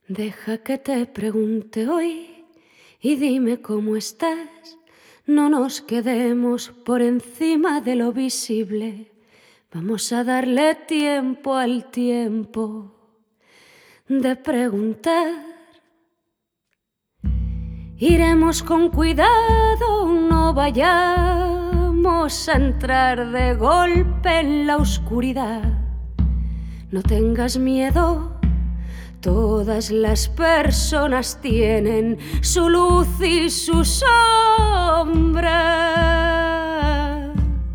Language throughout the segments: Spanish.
Deja que te pregunte hoy y dime cómo estás. No nos quedemos por encima de lo visible. Vamos a darle tiempo al tiempo de preguntar. Iremos con cuidado, no vayamos a entrar de golpe en la oscuridad. No tengas miedo. Todas las personas tienen su luz y su sombra.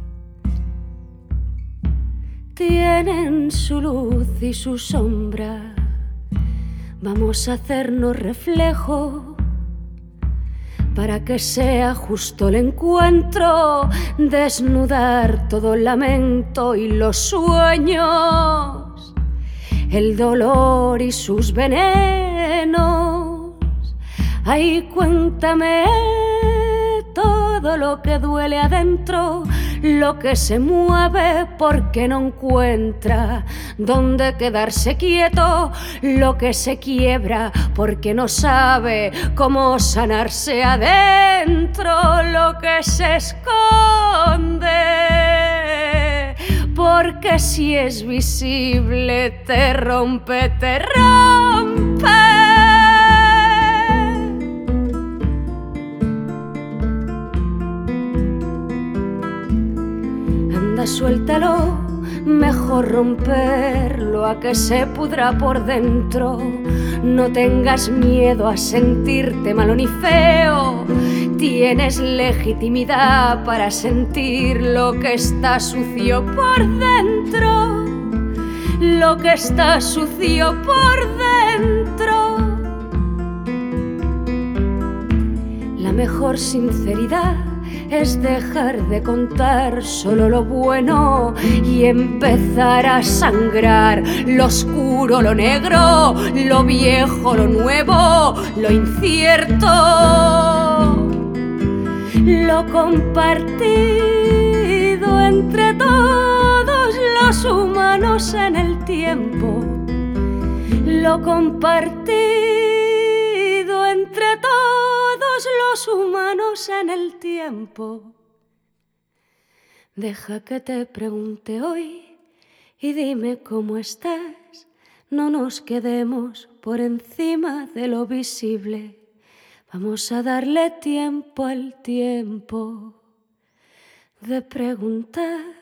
Tienen su luz y su sombra. Vamos a hacernos reflejo para que sea justo el encuentro, desnudar todo el lamento y los sueños, el dolor y sus venenos. Ay, cuéntame todo lo que duele adentro, lo que se mueve porque no encuentra dónde quedarse quieto, lo que se quiebra porque no sabe cómo sanarse adentro, lo que se esconde porque si es visible te rompe, te rompe. Anda, suéltalo, mejor romperlo a que se pudra por dentro. No tengas miedo a sentirte malo ni feo. Tienes legitimidad para sentir lo que está sucio por dentro, lo que está sucio por dentro. La mejor sinceridad es dejar de contar solo lo bueno y empezar a sangrar lo oscuro, lo negro, lo viejo, lo nuevo, lo incierto, lo compartido entre todos los humanos en el tiempo, lo compartido entre todos los humanos en el tiempo. Deja que te pregunte hoy y dime cómo estás. No nos quedemos por encima de lo visible. Vamos a darle tiempo al tiempo de preguntar.